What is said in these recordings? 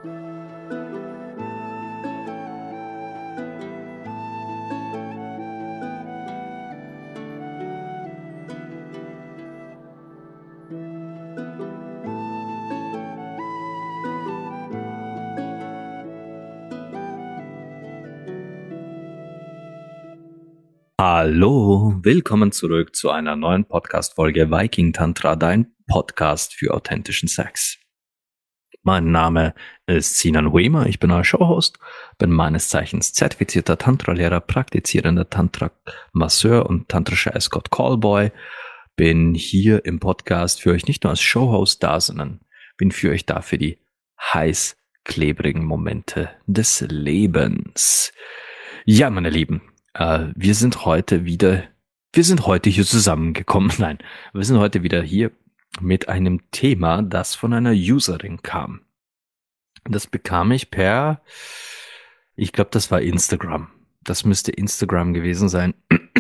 Hallo, willkommen zurück zu einer neuen Podcast-Folge Viking Tantra, dein Podcast für authentischen Sex. Mein Name ist Sinan Huema, ich bin euer Showhost, bin meines Zeichens zertifizierter Tantra-Lehrer, praktizierender Tantra-Masseur und tantrischer Escort Callboy. Bin hier im Podcast für euch nicht nur als Showhost da, sondern bin für euch da für die heiß klebrigen Momente des Lebens. Ja, meine Lieben, wir sind heute hier zusammengekommen. Nein, wir sind heute wieder hier mit einem Thema, das von einer Userin kam. Das bekam ich ich glaube, das war Instagram. Das müsste Instagram gewesen sein.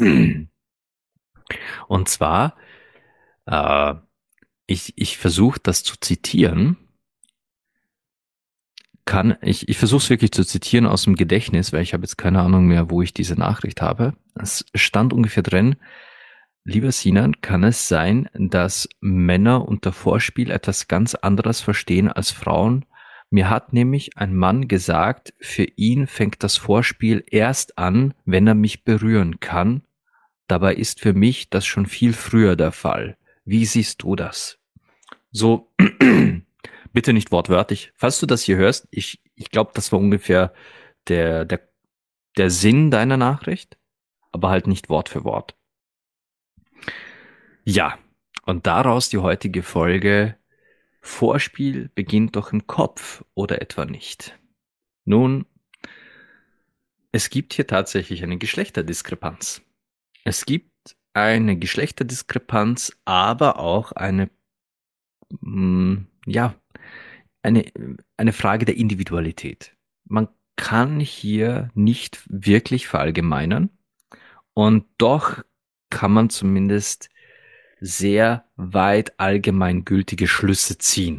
Und zwar, äh, ich versuche das zu zitieren. Ich versuche es wirklich zu zitieren aus dem Gedächtnis, weil ich habe jetzt keine Ahnung mehr, wo ich diese Nachricht habe. Es stand ungefähr drin: Lieber Sinan, kann es sein, dass Männer unter Vorspiel etwas ganz anderes verstehen als Frauen? Mir hat nämlich ein Mann gesagt, für ihn fängt das Vorspiel erst an, wenn er mich berühren kann. Dabei ist für mich das schon viel früher der Fall. Wie siehst du das? So, bitte nicht wortwörtlich. Falls du das hier hörst, ich glaube, das war ungefähr der, der, der Sinn deiner Nachricht, aber halt nicht Wort für Wort. Ja, und daraus die heutige Folge: Vorspiel beginnt doch im Kopf, oder etwa nicht? Nun, es gibt hier tatsächlich eine Geschlechterdiskrepanz. Es gibt eine Geschlechterdiskrepanz, aber auch ja, eine, eine Frage der Individualität. Man kann hier nicht wirklich verallgemeinern, und doch kann man zumindest sehr weit allgemeingültige Schlüsse ziehen.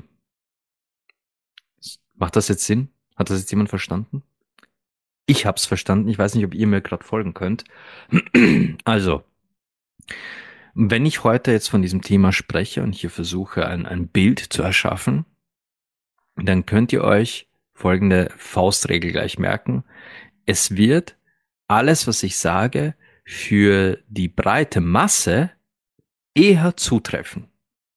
Macht das jetzt Sinn? Hat das jetzt jemand verstanden? Ich hab's verstanden. Ich weiß nicht, ob ihr mir gerade folgen könnt. Also, wenn ich heute jetzt von diesem Thema spreche und hier versuche, ein Bild zu erschaffen, dann könnt ihr euch folgende Faustregel gleich merken. Es wird alles, was ich sage, für die breite Masse eher zutreffen.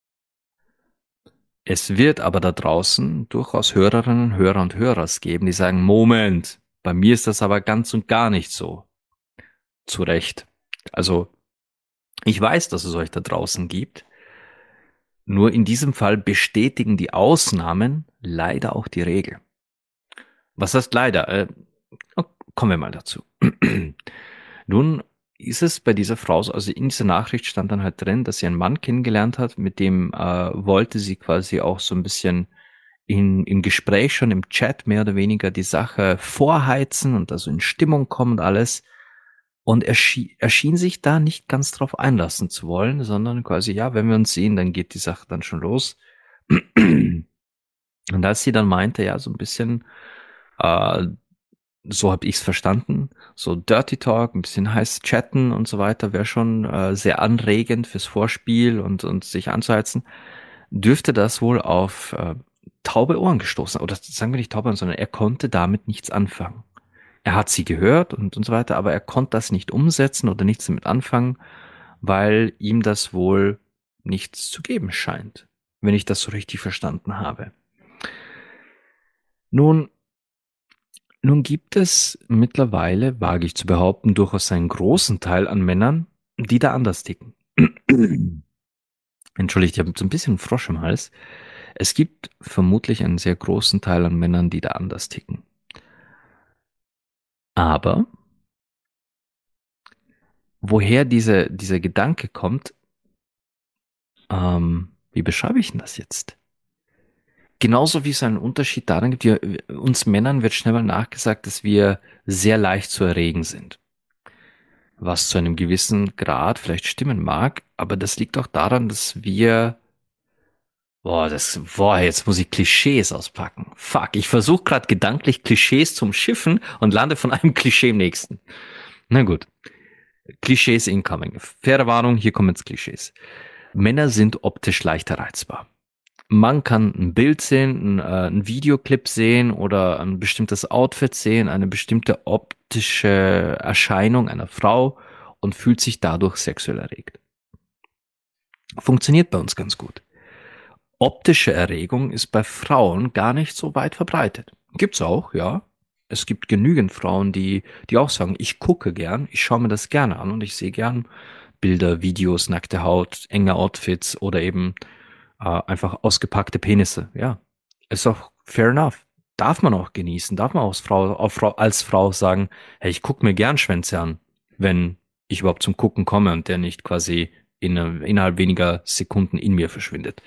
Es wird aber da draußen durchaus Hörerinnen, Hörer und Hörers geben, die sagen: Moment, bei mir ist das aber ganz und gar nicht so. Zu Recht. Also, ich weiß, dass es euch da draußen gibt. Nur in diesem Fall bestätigen die Ausnahmen leider auch die Regel. Was heißt leider? Kommen wir mal dazu. Nun ist es bei dieser Frau so, also in dieser Nachricht stand dann halt drin, dass sie einen Mann kennengelernt hat, mit dem wollte sie quasi auch so ein bisschen im Gespräch, schon im Chat mehr oder weniger, die Sache vorheizen und also in Stimmung kommen und alles. Und er schien sich da nicht ganz drauf einlassen zu wollen, sondern quasi, ja, wenn wir uns sehen, dann geht die Sache dann schon los. Und als sie dann meinte, ja, so ein bisschen, äh, so habe ich es verstanden, so Dirty Talk, ein bisschen heiß chatten und so weiter, wäre schon sehr anregend fürs Vorspiel und sich anzuheizen, dürfte das wohl auf taube Ohren gestoßen. Oder sagen wir nicht taube Ohren, sondern er konnte damit nichts anfangen. Er hat sie gehört und so weiter, aber er konnte das nicht umsetzen oder nichts damit anfangen, weil ihm das wohl nichts zu geben scheint, wenn ich das so richtig verstanden habe. Nun, nun gibt es mittlerweile, wage ich zu behaupten, durchaus einen großen Teil an Männern, die da anders ticken. Entschuldigt, ich habe so ein bisschen einen Frosch im Hals. Es gibt vermutlich einen sehr großen Teil an Männern, die da anders ticken. Aber woher dieser Gedanke kommt, wie beschreibe ich denn das jetzt? Genauso wie es einen Unterschied darin gibt, uns Männern wird schnell mal nachgesagt, dass wir sehr leicht zu erregen sind. Was zu einem gewissen Grad vielleicht stimmen mag, aber das liegt auch daran, dass wir Jetzt muss ich Klischees auspacken. Fuck, ich versuche gerade gedanklich Klischees zum Schiffen und lande von einem Klischee im nächsten. Na gut. Klischees incoming. Faire Warnung, hier kommen jetzt Klischees. Männer sind optisch leichter reizbar. Man kann ein Bild sehen, ein Videoclip sehen oder ein bestimmtes Outfit sehen, eine bestimmte optische Erscheinung einer Frau und fühlt sich dadurch sexuell erregt. Funktioniert bei uns ganz gut. Optische Erregung ist bei Frauen gar nicht so weit verbreitet. Gibt's auch, ja. Es gibt genügend Frauen, die auch sagen, ich gucke gern, ich schaue mir das gerne an und ich sehe gern Bilder, Videos, nackte Haut, enge Outfits oder eben einfach ausgepackte Penisse. Ja, ist auch fair enough. Darf man auch genießen, darf man als Frau sagen, hey, ich gucke mir gern Schwänze an, wenn ich überhaupt zum Gucken komme und der nicht quasi innerhalb weniger Sekunden in mir verschwindet.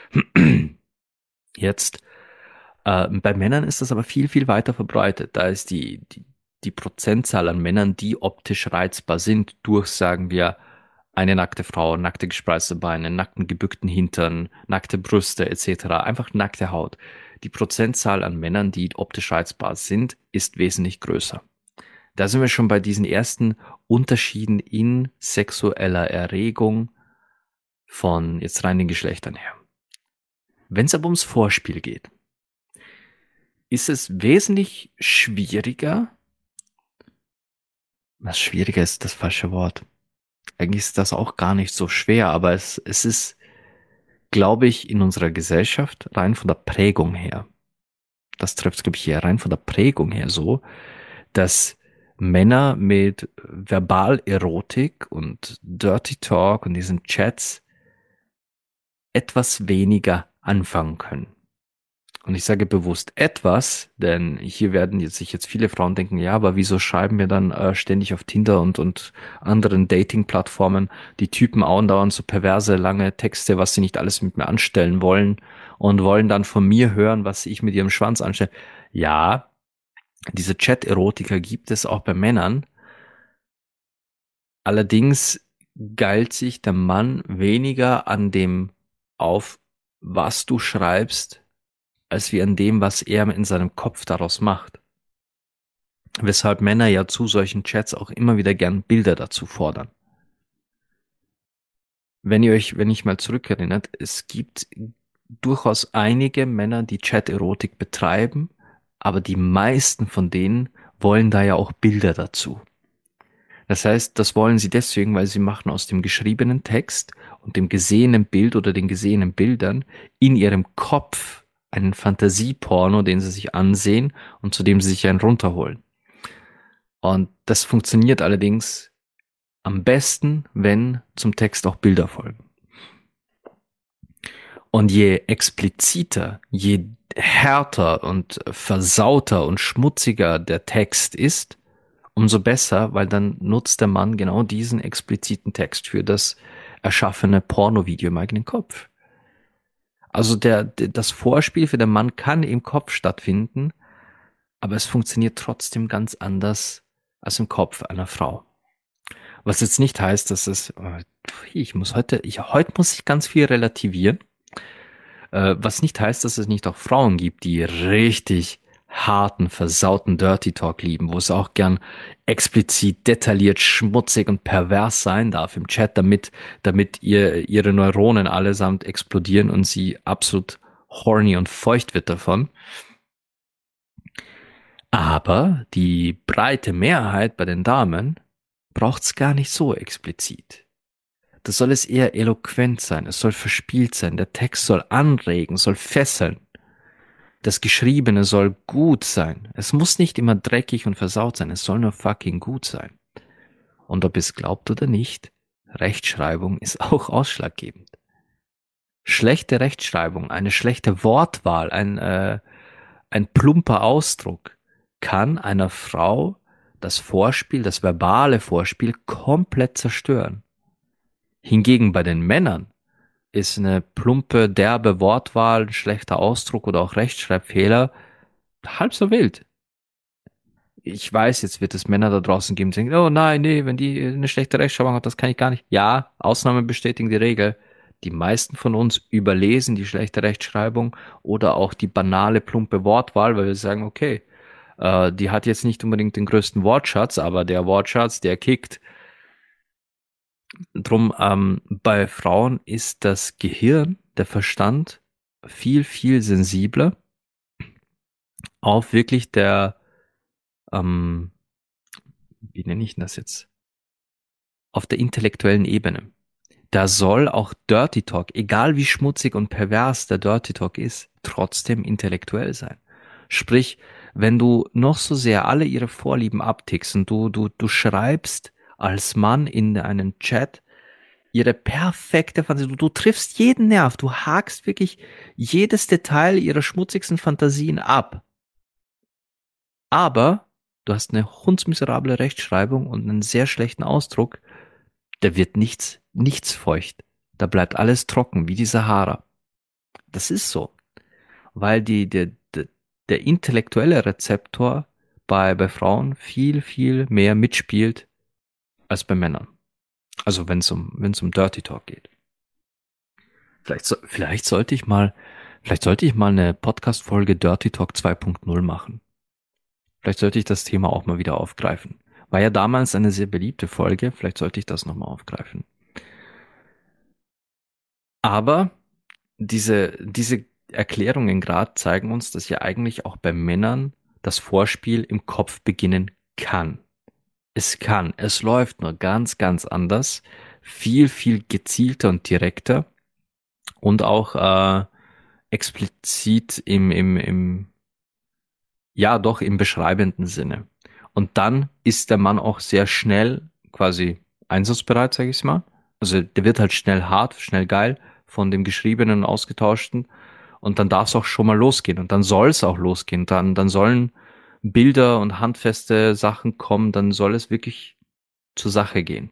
Jetzt, bei Männern ist das aber viel, viel weiter verbreitet. Da ist die Prozentzahl an Männern, die optisch reizbar sind, durch, sagen wir, eine nackte Frau, nackte gespreizte Beine, nackten gebückten Hintern, nackte Brüste etc., einfach nackte Haut. Die Prozentzahl an Männern, die optisch reizbar sind, ist wesentlich größer. Da sind wir schon bei diesen ersten Unterschieden in sexueller Erregung von jetzt rein den Geschlechtern her. Wenn es aber ums Vorspiel geht, ist es wesentlich schwieriger. Was schwieriger ist das falsche Wort. Eigentlich ist das auch gar nicht so schwer, aber es ist, glaube ich, in unserer Gesellschaft rein von der Prägung her. Das trifft, glaube ich, hier rein von der Prägung her so, dass Männer mit Verbalerotik und Dirty Talk und diesen Chats etwas weniger anfangen können. Und ich sage bewusst etwas, denn hier werden sich jetzt viele Frauen denken, ja, aber wieso schreiben wir dann ständig auf Tinder und anderen Dating-Plattformen die Typen andauernd so perverse, lange Texte, was sie nicht alles mit mir anstellen wollen und wollen dann von mir hören, was ich mit ihrem Schwanz anstelle. Ja, diese Chat-Erotiker gibt es auch bei Männern. Allerdings geilt sich der Mann weniger an dem auf, was du schreibst, als wie an dem, was er in seinem Kopf daraus macht. Weshalb Männer ja zu solchen Chats auch immer wieder gern Bilder dazu fordern. Wenn ich mal zurückerinnert, es gibt durchaus einige Männer, die Chat-Erotik betreiben, aber die meisten von denen wollen da ja auch Bilder dazu. Das heißt, das wollen sie deswegen, weil sie machen aus dem geschriebenen Text und dem gesehenen Bild oder den gesehenen Bildern in ihrem Kopf einen Fantasieporno, den sie sich ansehen und zu dem sie sich einen runterholen. Und das funktioniert allerdings am besten, wenn zum Text auch Bilder folgen. Und je expliziter, je härter und versauter und schmutziger der Text ist, umso besser, weil dann nutzt der Mann genau diesen expliziten Text für das erschaffene Pornovideo im eigenen Kopf. Also das Vorspiel für den Mann kann im Kopf stattfinden, aber es funktioniert trotzdem ganz anders als im Kopf einer Frau. Was jetzt nicht heißt, dass heute muss ich ganz viel relativieren. Was nicht heißt, dass es nicht auch Frauen gibt, die richtig harten, versauten Dirty Talk lieben, wo es auch gern explizit, detailliert, schmutzig und pervers sein darf im Chat, damit ihre Neuronen allesamt explodieren und sie absolut horny und feucht wird davon. Aber die breite Mehrheit bei den Damen braucht's gar nicht so explizit. Das soll es eher eloquent sein, es soll verspielt sein, der Text soll anregen, soll fesseln. Das Geschriebene soll gut sein. Es muss nicht immer dreckig und versaut sein, es soll nur fucking gut sein. Und ob es glaubt oder nicht, Rechtschreibung ist auch ausschlaggebend. Schlechte Rechtschreibung, eine schlechte Wortwahl, ein plumper Ausdruck kann einer Frau das Vorspiel, das verbale Vorspiel komplett zerstören. Hingegen bei den Männern ist eine plumpe, derbe Wortwahl, ein schlechter Ausdruck oder auch Rechtschreibfehler halb so wild. Ich weiß, jetzt wird es Männer da draußen geben, die denken, oh nein, nee, wenn die eine schlechte Rechtschreibung hat, das kann ich gar nicht. Ja, Ausnahmen bestätigen die Regel. die meisten von uns überlesen die schlechte Rechtschreibung oder auch die banale, plumpe Wortwahl, weil wir sagen, okay, die hat jetzt nicht unbedingt den größten Wortschatz, aber der Wortschatz, der kickt. Drum, bei Frauen ist das Gehirn, der Verstand, viel, viel sensibler auf wirklich ähm, wie nenne ich das jetzt? Auf der intellektuellen Ebene. Da soll auch Dirty Talk, egal wie schmutzig und pervers der Dirty Talk ist, trotzdem intellektuell sein. Sprich, wenn du noch so sehr alle ihre Vorlieben abtickst und du schreibst als Mann in einen Chat ihre perfekte Fantasie, du triffst jeden Nerv, du hakst wirklich jedes Detail ihrer schmutzigsten Fantasien ab. Aber du hast eine hundsmiserable Rechtschreibung und einen sehr schlechten Ausdruck, da wird nichts feucht. Da bleibt alles trocken, wie die Sahara. Das ist so, weil der intellektuelle Rezeptor bei Frauen viel, viel mehr mitspielt als bei Männern. Also wenn es um Dirty Talk geht. Vielleicht sollte ich mal eine Podcast-Folge Dirty Talk 2.0 machen. Vielleicht sollte ich das Thema auch mal wieder aufgreifen. War ja damals eine sehr beliebte Folge, vielleicht sollte ich das nochmal aufgreifen. Aber diese Erklärungen gerade zeigen uns, dass ja eigentlich auch bei Männern das Vorspiel im Kopf beginnen kann. Es läuft nur ganz, ganz anders, viel, viel gezielter und direkter und auch explizit ja doch im beschreibenden Sinne. Und dann ist der Mann auch sehr schnell quasi einsatzbereit, sage ich mal. Also der wird halt schnell hart, schnell geil von dem Geschriebenen und Ausgetauschten. Und dann darf es auch schon mal losgehen. Und dann soll es auch losgehen. Dann sollen Bilder und handfeste Sachen kommen. Dann soll es wirklich zur Sache gehen.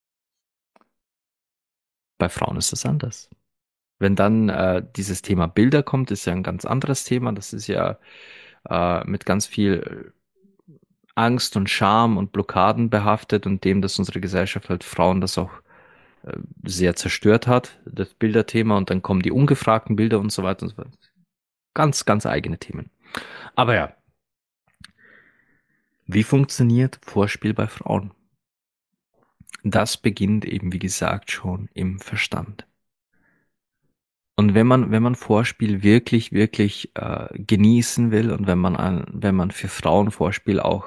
Bei Frauen ist das anders. Wenn dann dieses Thema Bilder kommt, ist ja ein ganz anderes Thema. Das ist ja mit ganz viel Angst und Scham und Blockaden behaftet und dem, dass unsere Gesellschaft halt Frauen das auch sehr zerstört hat, das Bilderthema, und dann kommen die ungefragten Bilder und so weiter und so fort. Ganz, ganz eigene Themen. Aber ja, wie funktioniert Vorspiel bei Frauen? Das beginnt eben, wie gesagt, schon im Verstand. Und wenn man Vorspiel wirklich, wirklich genießen will und wenn man für Frauen Vorspiel auch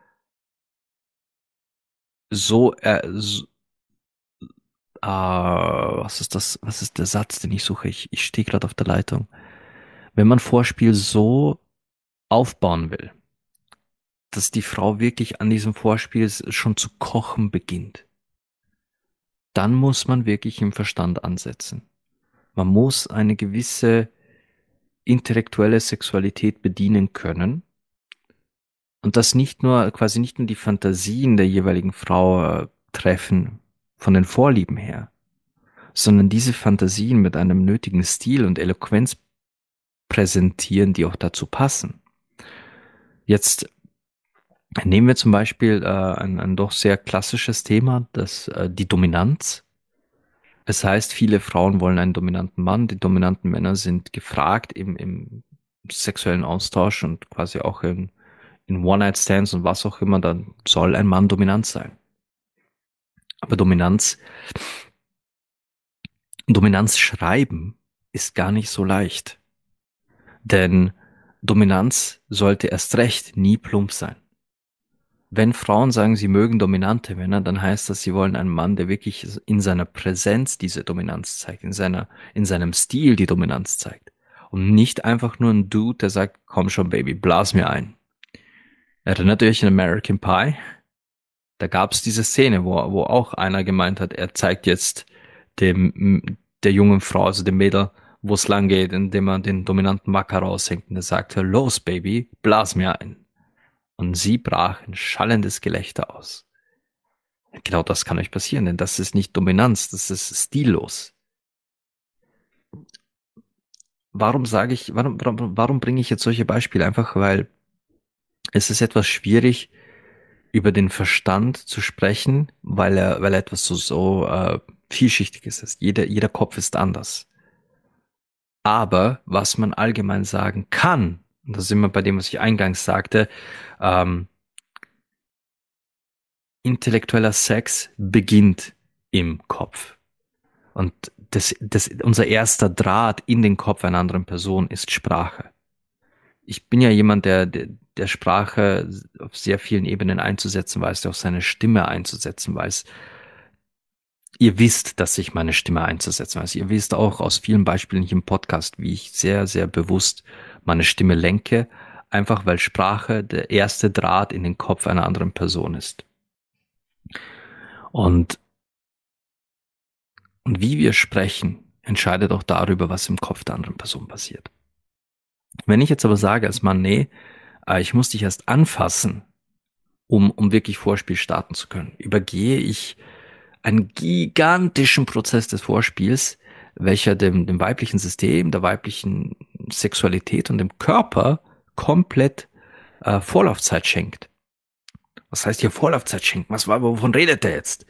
so, was ist das, was ist der Satz, den ich suche? Ich stehe gerade auf der Leitung. Wenn man Vorspiel so aufbauen will, dass die Frau wirklich an diesem Vorspiel schon zu kochen beginnt, dann muss man wirklich im Verstand ansetzen. Man muss eine gewisse intellektuelle Sexualität bedienen können und das nicht nur die Fantasien der jeweiligen Frau treffen von den Vorlieben her, sondern diese Fantasien mit einem nötigen Stil und Eloquenz präsentieren, die auch dazu passen. Jetzt nehmen wir zum Beispiel ein doch sehr klassisches Thema, die Dominanz. Es heißt, viele Frauen wollen einen dominanten Mann, die dominanten Männer sind gefragt im sexuellen Austausch und quasi auch in One-Night-Stands und was auch immer, dann soll ein Mann dominant sein. Aber Dominanz schreiben ist gar nicht so leicht. Denn Dominanz sollte erst recht nie plump sein. Wenn Frauen sagen, sie mögen dominante Männer, dann heißt das, sie wollen einen Mann, der wirklich in seiner Präsenz diese Dominanz zeigt, in seinem Stil die Dominanz zeigt. Und nicht einfach nur ein Dude, der sagt, komm schon, Baby, blas mir ein. Erinnert ihr euch an American Pie? Da gab es diese Szene, wo auch einer gemeint hat, er zeigt jetzt der jungen Frau, also dem Mädel, wo es lang geht, indem er den dominanten Macker raushängt und er sagt, los, Baby, blas mir ein. Und sie brach ein schallendes Gelächter aus. Genau das kann euch passieren, denn das ist nicht Dominanz, das ist stillos. Warum bringe ich jetzt solche Beispiele? Einfach weil es ist etwas schwierig, über den Verstand zu sprechen, weil er etwas so Vielschichtig ist es. Jeder Kopf ist anders. Aber was man allgemein sagen kann, und da sind wir bei dem, was ich eingangs sagte, ähm, intellektueller Sex beginnt im Kopf. Und unser erster Draht in den Kopf einer anderen Person ist Sprache. Ich bin ja jemand, der Sprache auf sehr vielen Ebenen einzusetzen weiß, der auch seine Stimme einzusetzen weiß. Ihr wisst, dass ich meine Stimme einzusetzen weiß. Ihr wisst auch aus vielen Beispielen hier im Podcast, wie ich sehr, sehr bewusst meine Stimme lenke, einfach weil Sprache der erste Draht in den Kopf einer anderen Person ist. Und, und wie wir sprechen, entscheidet auch darüber, was im Kopf der anderen Person passiert. Wenn ich jetzt aber sage als Mann, nee, ich muss dich erst anfassen, um wirklich Vorspiel starten zu können, übergehe ich einen gigantischen Prozess des Vorspiels, welcher dem weiblichen System, der weiblichen Sexualität und dem Körper komplett Vorlaufzeit schenkt. Was heißt hier Vorlaufzeit schenken? Wovon redet er jetzt?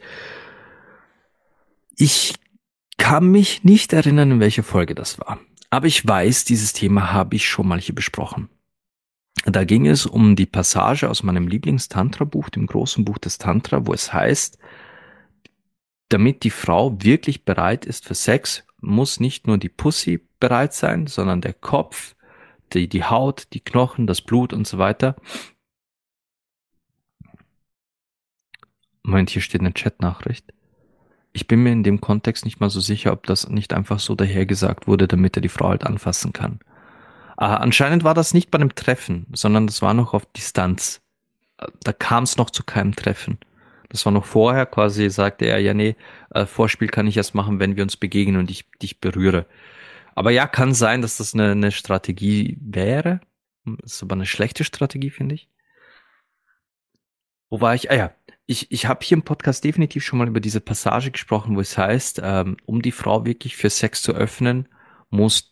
Ich kann mich nicht erinnern, in welcher Folge das war. Aber ich weiß, dieses Thema habe ich schon mal hier besprochen. Da ging es um die Passage aus meinem Lieblings-Tantra-Buch, dem großen Buch des Tantra, wo es heißt, damit die Frau wirklich bereit ist für Sex, muss nicht nur die Pussy bereit sein, sondern der Kopf, die Haut, die Knochen, das Blut und so weiter. Moment, hier steht eine Chatnachricht. Ich bin mir in dem Kontext nicht mal so sicher, ob das nicht einfach so dahergesagt wurde, damit er die Frau halt anfassen kann. Anscheinend war das nicht bei einem Treffen, sondern das war noch auf Distanz. Da kam es noch zu keinem Treffen. Das war noch vorher, quasi sagte er, ja nee, Vorspiel kann ich erst machen, wenn wir uns begegnen und ich dich berühre. Aber ja, kann sein, dass das eine Strategie wäre. Ist aber eine schlechte Strategie, finde ich. Wo war ich? Ah ja, ich habe hier im Podcast definitiv schon mal über diese Passage gesprochen, wo es heißt, um die Frau wirklich für Sex zu öffnen, muss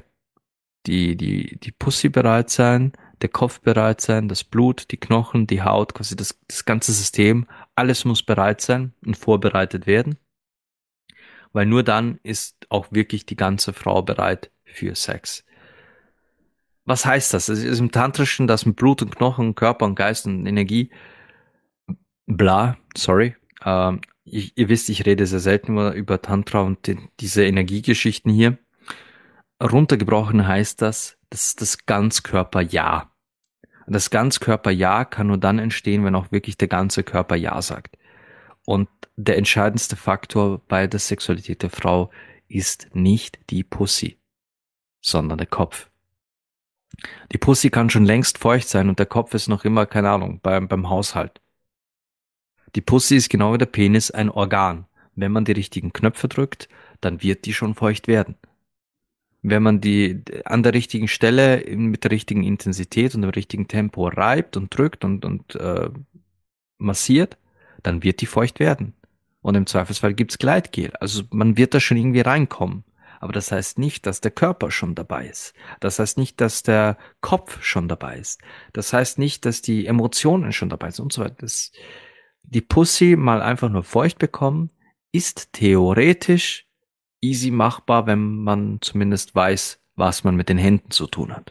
die Pussy bereit sein, der Kopf bereit sein, das Blut, die Knochen, die Haut, quasi das ganze System, alles muss bereit sein und vorbereitet werden, weil nur dann ist auch wirklich die ganze Frau bereit für Sex. Was heißt das? Es ist im Tantrischen, das mit Blut und Knochen, Körper und Geist und Energie, bla, sorry. Ihr wisst, ich rede sehr selten über Tantra und diese Energiegeschichten hier. Runtergebrochen heißt das ist das Ganzkörper-Ja. Das Ganzkörper-Ja kann nur dann entstehen, wenn auch wirklich der ganze Körper Ja sagt. Und der entscheidendste Faktor bei der Sexualität der Frau ist nicht die Pussy, sondern der Kopf. Die Pussy kann schon längst feucht sein und der Kopf ist noch immer, keine Ahnung, beim Haushalt. Die Pussy ist genau wie der Penis ein Organ. Wenn man die richtigen Knöpfe drückt, dann wird die schon feucht werden. Wenn man die an der richtigen Stelle mit der richtigen Intensität und dem richtigen Tempo reibt und drückt und massiert, dann wird die feucht werden. Und im Zweifelsfall gibt's Gleitgel. Also man wird da schon irgendwie reinkommen. Aber das heißt nicht, dass der Körper schon dabei ist. Das heißt nicht, dass der Kopf schon dabei ist. Das heißt nicht, dass die Emotionen schon dabei sind und so weiter. Die Pussy mal einfach nur feucht bekommen, ist theoretisch easy machbar, wenn man zumindest weiß, was man mit den Händen zu tun hat.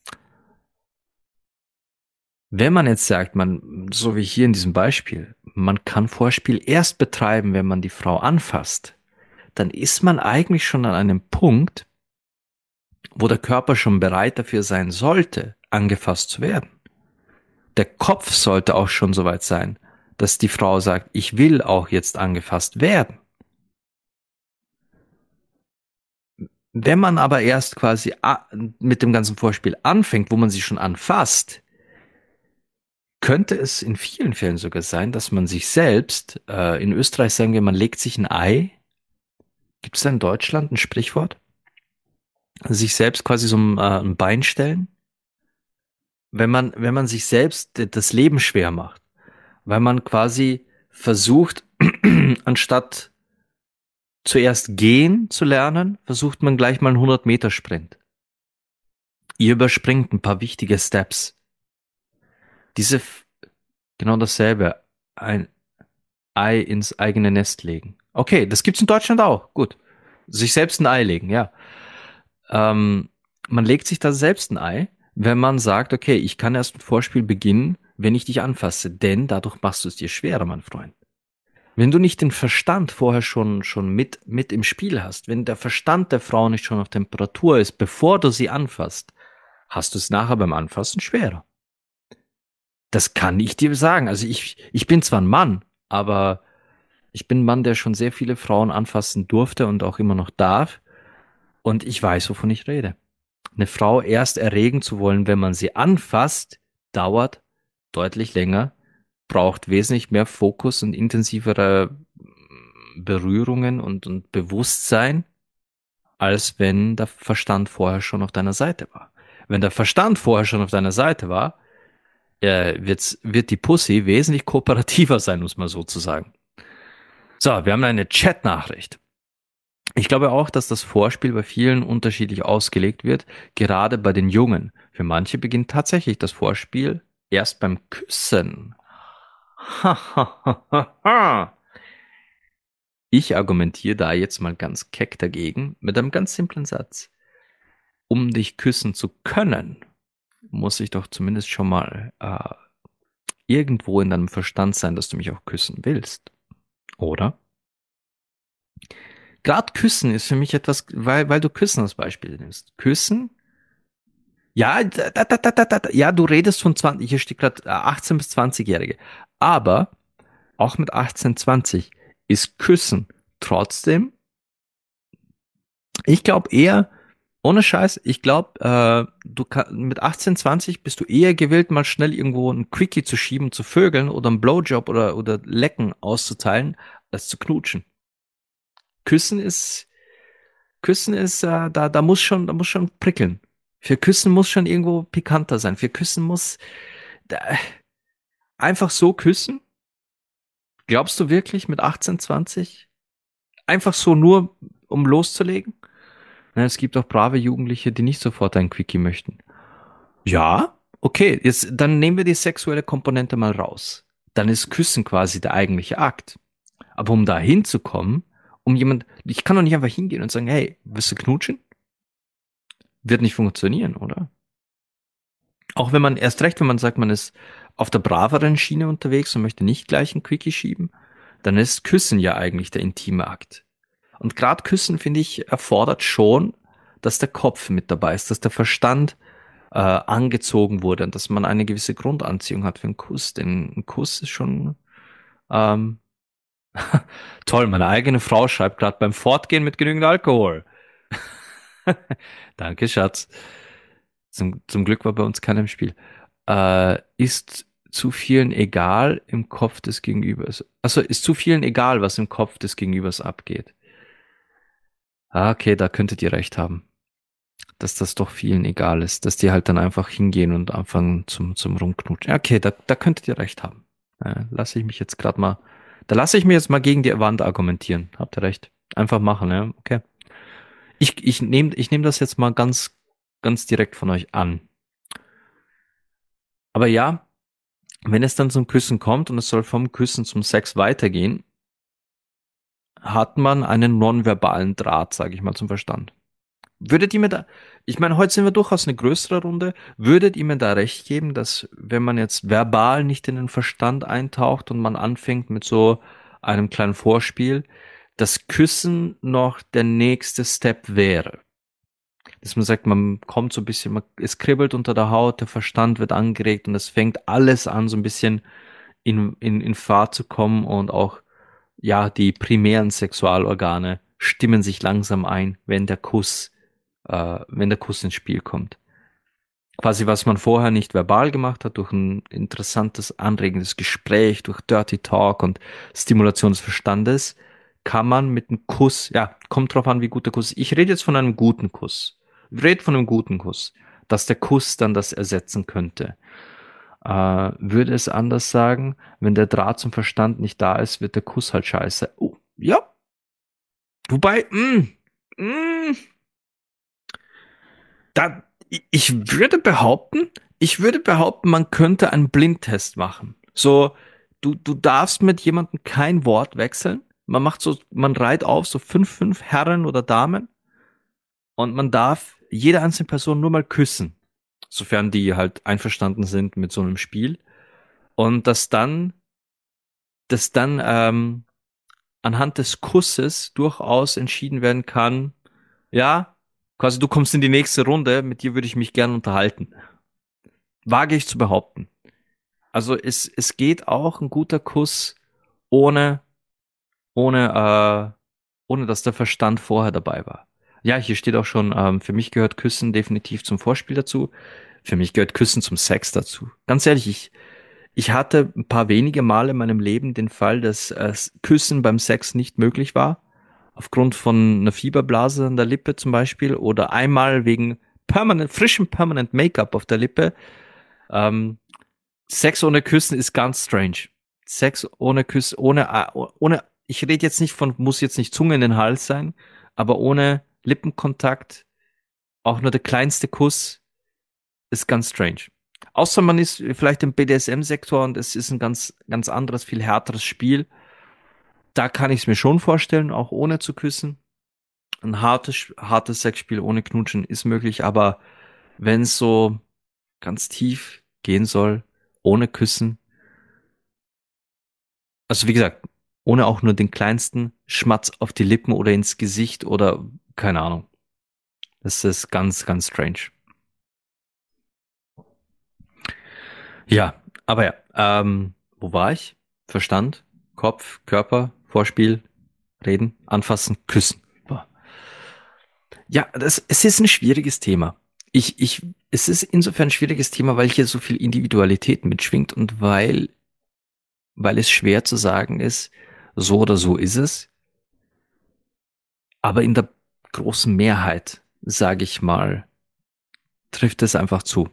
Wenn man jetzt sagt, so wie hier in diesem Beispiel, man kann Vorspiel erst betreiben, wenn man die Frau anfasst, dann ist man eigentlich schon an einem Punkt, wo der Körper schon bereit dafür sein sollte, angefasst zu werden. Der Kopf sollte auch schon soweit sein, dass die Frau sagt, ich will auch jetzt angefasst werden. Wenn man aber erst quasi mit dem ganzen Vorspiel anfängt, wo man sie schon anfasst, könnte es in vielen Fällen sogar sein, dass man sich selbst, in Österreich sagen wir, man legt sich ein Ei. Gibt es da in Deutschland ein Sprichwort? Sich selbst quasi so ein Bein stellen? Wenn man sich selbst das Leben schwer macht, weil man quasi versucht, anstatt zuerst gehen zu lernen, versucht man gleich mal einen 100-Meter-Sprint. Ihr überspringt ein paar wichtige Steps. Genau dasselbe. Ein Ei ins eigene Nest legen. Okay, das gibt's in Deutschland auch. Gut. Sich selbst ein Ei legen, ja. Ähm, Man legt sich da selbst ein Ei, wenn man sagt, okay, ich kann erst ein Vorspiel beginnen, wenn ich dich anfasse, denn dadurch machst du es dir schwerer, mein Freund. Wenn du nicht den Verstand vorher schon mit im Spiel hast, wenn der Verstand der Frau nicht schon auf Temperatur ist, bevor du sie anfasst, hast du es nachher beim Anfassen schwerer. Das kann ich dir sagen. Also ich bin zwar ein Mann, aber ich bin ein Mann, der schon sehr viele Frauen anfassen durfte und auch immer noch darf. Und ich weiß, wovon ich rede. Eine Frau erst erregen zu wollen, wenn man sie anfasst, dauert deutlich länger, braucht wesentlich mehr Fokus und intensivere Berührungen und Bewusstsein, als wenn der Verstand vorher schon auf deiner Seite war. Wenn der Verstand vorher schon auf deiner Seite war, wird die Pussy wesentlich kooperativer sein, muss man so zu sagen. So, wir haben eine Chat-Nachricht. Ich glaube auch, dass das Vorspiel bei vielen unterschiedlich ausgelegt wird, gerade bei den Jungen. Für manche beginnt tatsächlich das Vorspiel erst beim Küssen. Ich argumentiere da jetzt mal ganz keck dagegen mit einem ganz simplen Satz. Um dich küssen zu können, muss ich doch zumindest schon mal irgendwo in deinem Verstand sein, dass du mich auch küssen willst. Oder? Gerade Küssen ist für mich etwas, weil du Küssen als Beispiel nimmst. Küssen. Ja, ja, du redest von 20, hier steht gerade 18 bis 20-Jährige. Aber auch mit 18, 20 ist Küssen trotzdem, ich glaube eher, ohne Scheiß, ich glaube, mit 18, 20 bist du eher gewillt, mal schnell irgendwo ein Quickie zu schieben, zu vögeln oder einen Blowjob oder Lecken auszuteilen, als zu knutschen. Küssen ist, Küssen ist, da muss schon prickeln. Für Küssen muss schon irgendwo pikanter sein. Für Küssen muss, da, einfach so küssen? Glaubst du wirklich mit 18, 20? Einfach so nur, um loszulegen? Na, es gibt auch brave Jugendliche, die nicht sofort ein Quickie möchten. Ja, okay, jetzt, dann nehmen wir die sexuelle Komponente mal raus. Dann ist Küssen quasi der eigentliche Akt. Aber um da hinzukommen, ich kann doch nicht einfach hingehen und sagen, hey, willst du knutschen? Wird nicht funktionieren, oder? Auch wenn man, erst recht, wenn man sagt, man ist auf der braveren Schiene unterwegs und möchte nicht gleich ein Quickie schieben, dann ist Küssen ja eigentlich der intime Akt. Und gerade Küssen, finde ich, erfordert schon, dass der Kopf mit dabei ist, dass der Verstand angezogen wurde und dass man eine gewisse Grundanziehung hat für einen Kuss. Denn ein Kuss ist schon ähm, toll. Meine eigene Frau schreibt gerade beim Fortgehen mit genügend Alkohol. Danke, Schatz. Zum Glück war bei uns keiner im Spiel. Ist zu vielen egal im Kopf des Gegenübers. Also ist zu vielen egal, was im Kopf des Gegenübers abgeht. Ah, okay, da könntet ihr recht haben. Dass das doch vielen egal ist, dass die halt dann einfach hingehen und anfangen zum Rumknutschen. Ja, okay, da könntet ihr recht haben. Lasse ich mich jetzt gerade mal, da lasse ich mir jetzt mal gegen die Wand argumentieren. Habt ihr recht. Einfach machen, ja, okay. Ich nehm das jetzt mal ganz direkt von euch an. Aber ja, wenn es dann zum Küssen kommt und es soll vom Küssen zum Sex weitergehen, hat man einen nonverbalen Draht, sage ich mal, zum Verstand. Würdet ihr mir da, ich meine, heute sind wir durchaus eine größere Runde, würdet ihr mir da recht geben, dass wenn man jetzt verbal nicht in den Verstand eintaucht und man anfängt mit so einem kleinen Vorspiel, das Küssen noch der nächste Step wäre? Dass man sagt, man kommt so ein bisschen, es kribbelt unter der Haut, der Verstand wird angeregt und es fängt alles an, so ein bisschen in Fahrt zu kommen und auch, ja, die primären Sexualorgane stimmen sich langsam ein, wenn der Kuss ins Spiel kommt. Quasi, was man vorher nicht verbal gemacht hat, durch ein interessantes, anregendes Gespräch, durch Dirty Talk und Stimulation des Verstandes, kann man mit einem Kuss, ja, kommt drauf an, wie gut der Kuss ist. Ich rede jetzt von einem guten Kuss. Ich rede von einem guten Kuss, dass der Kuss dann das ersetzen könnte. Würde es anders sagen, wenn der Draht zum Verstand nicht da ist, wird der Kuss halt scheiße. Oh, ja. Wobei, mm, Da, ich würde behaupten, man könnte einen Blindtest machen. So, du darfst mit jemandem kein Wort wechseln. man reiht auf so fünf Herren oder Damen und man darf jede einzelne Person nur mal küssen, sofern die halt einverstanden sind mit so einem Spiel. Und dass dann anhand des Kusses durchaus entschieden werden kann, ja, quasi du kommst in die nächste Runde, mit dir würde ich mich gern unterhalten. Wage ich zu behaupten. Also es geht auch ein guter Kuss ohne, ohne dass der Verstand vorher dabei war. Ja, hier steht auch schon, für mich gehört Küssen definitiv zum Vorspiel dazu. Für mich gehört Küssen zum Sex dazu. Ganz ehrlich, ich hatte ein paar wenige Male in meinem Leben den Fall, dass Küssen beim Sex nicht möglich war. Aufgrund von einer Fieberblase an der Lippe zum Beispiel oder einmal wegen frischem Permanent Make-up auf der Lippe. Ähm, Sex ohne Küssen ist ganz strange. Sex ohne Küssen, ohne, ich rede jetzt nicht von, muss jetzt nicht Zunge in den Hals sein, aber ohne Lippenkontakt, auch nur der kleinste Kuss, ist ganz strange. Außer man ist vielleicht im BDSM-Sektor und es ist ein ganz anderes, viel härteres Spiel. Da kann ich es mir schon vorstellen, auch ohne zu küssen. Ein hartes Sexspiel ohne Knutschen ist möglich, aber wenn es so ganz tief gehen soll, ohne Küssen, also wie gesagt, ohne auch nur den kleinsten Schmatz auf die Lippen oder ins Gesicht oder keine Ahnung. Das ist ganz strange. Ja, aber ja, wo war ich? Verstand, Kopf, Körper, Vorspiel, Reden, Anfassen, Küssen. Boah. Ja, es ist ein schwieriges Thema. Es ist insofern ein schwieriges Thema, weil hier so viel Individualität mitschwingt und weil es schwer zu sagen ist, so oder so ist es. Aber in der großen Mehrheit, sage ich mal, trifft es einfach zu.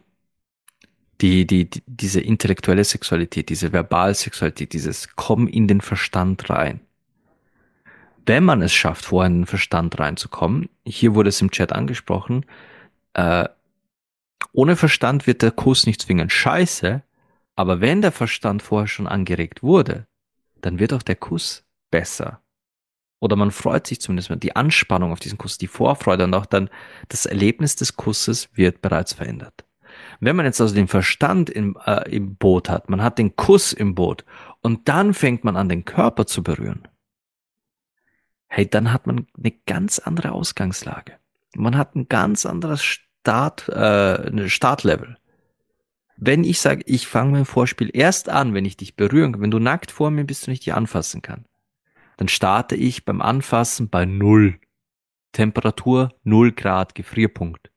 Diese intellektuelle Sexualität, diese Verbalsexualität, dieses Komm in den Verstand rein. Wenn man es schafft, vorher in den Verstand reinzukommen, hier wurde es im Chat angesprochen, äh, ohne Verstand wird der Kuss nicht zwingend scheiße, aber wenn der Verstand vorher schon angeregt wurde, dann wird auch der Kuss besser. Oder man freut sich zumindest mehr. Die Anspannung auf diesen Kuss, die Vorfreude und auch dann das Erlebnis des Kusses wird bereits verändert. Wenn man jetzt also den Verstand im Boot hat, man hat den Kuss im Boot und dann fängt man an, den Körper zu berühren, hey, dann hat man eine ganz andere Ausgangslage. Man hat ein ganz anderes eine Startlevel. Wenn ich sage, ich fange mein Vorspiel erst an, wenn ich dich berühren kann, wenn du nackt vor mir bist und ich dich anfassen kann, dann starte ich beim Anfassen bei null. Temperatur 0 Grad, Gefrierpunkt.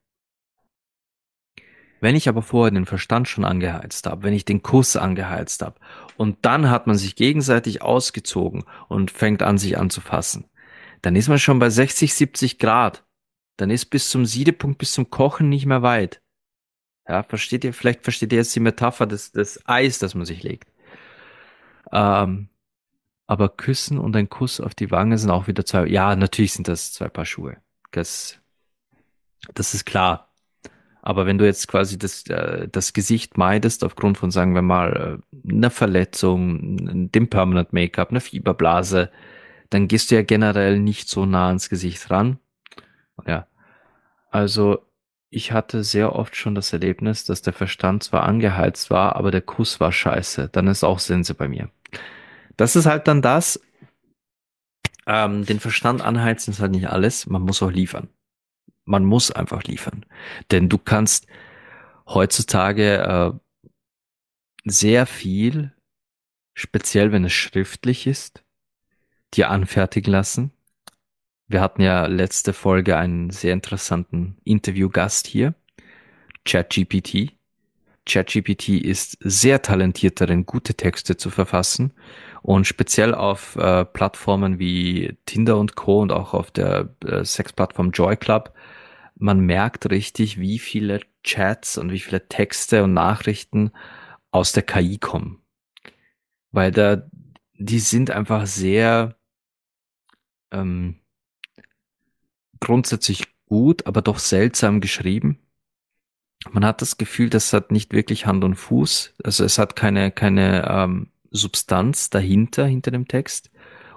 Wenn ich aber vorher den Verstand schon angeheizt habe, wenn ich den Kuss angeheizt habe und dann hat man sich gegenseitig ausgezogen und fängt an, sich anzufassen, dann ist man schon bei 60, 70 Grad. Dann ist bis zum Siedepunkt, bis zum Kochen nicht mehr weit. Ja, vielleicht versteht ihr jetzt die Metapher des Eis, das man sich legt. Ähm, aber Küssen und ein Kuss auf die Wange sind auch wieder zwei, ja, natürlich sind das zwei Paar Schuhe. Das, das ist klar. Aber wenn du jetzt quasi das Gesicht meidest, aufgrund von, sagen wir mal, einer Verletzung, dem Permanent Make-up, einer Fieberblase, dann gehst du ja generell nicht so nah ans Gesicht ran. Ja, also ich hatte sehr oft schon das Erlebnis, dass der Verstand zwar angeheizt war, aber der Kuss war scheiße. Dann ist auch Sense bei mir. Das ist halt dann das, den Verstand anheizen ist halt nicht alles. Man muss auch liefern. Man muss einfach liefern. Denn du kannst heutzutage sehr viel, speziell wenn es schriftlich ist, dir anfertigen lassen. Wir hatten ja letzte Folge einen sehr interessanten Interviewgast hier, ChatGPT. ChatGPT ist sehr talentiert darin, gute Texte zu verfassen und speziell auf Plattformen wie Tinder und Co. und auch auf der Sexplattform Joy Club. Man merkt richtig, wie viele Chats und wie viele Texte und Nachrichten aus der KI kommen. Weil die sind einfach sehr ähm, grundsätzlich gut, aber doch seltsam geschrieben. Man hat das Gefühl, das hat nicht wirklich Hand und Fuß. Also es hat keine Substanz dahinter, hinter dem Text.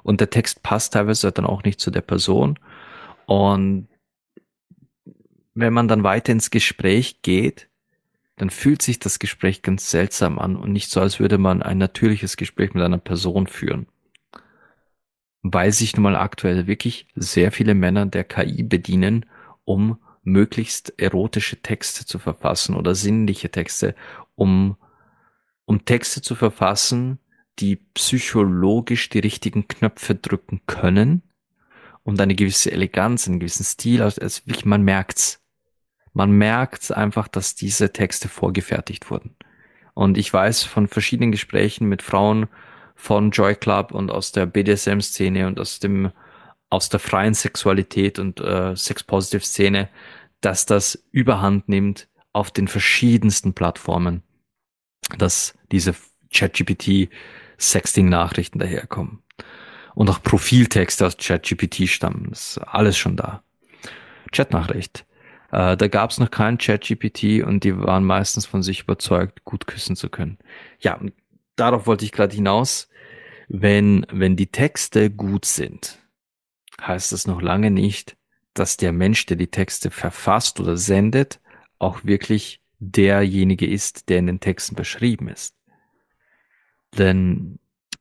Und der Text passt teilweise dann auch nicht zu der Person. Und wenn man dann weiter ins Gespräch geht, dann fühlt sich das Gespräch ganz seltsam an und nicht so, als würde man ein natürliches Gespräch mit einer Person führen. Weil sich nun mal aktuell wirklich sehr viele Männer der KI bedienen, um möglichst erotische Texte zu verfassen oder sinnliche Texte, um, um Texte zu verfassen, die psychologisch die richtigen Knöpfe drücken können und eine gewisse Eleganz, einen gewissen Stil, also wirklich, man merkt's. Man merkt einfach, dass diese Texte vorgefertigt wurden. Und ich weiß von verschiedenen Gesprächen mit Frauen von Joy Club und aus der BDSM-Szene und aus der freien Sexualität und Sex-Positive-Szene, dass das Überhand nimmt auf den verschiedensten Plattformen, dass diese ChatGPT-Sexting-Nachrichten daherkommen. Und auch Profiltexte aus ChatGPT stammen. Das ist alles schon da. Chatnachricht. Da gab es noch keinen ChatGPT und die waren meistens von sich überzeugt, gut küssen zu können. Ja, und darauf wollte ich gerade hinaus. Wenn die Texte gut sind, heißt das noch lange nicht, dass der Mensch, der die Texte verfasst oder sendet, auch wirklich derjenige ist, der in den Texten beschrieben ist. Denn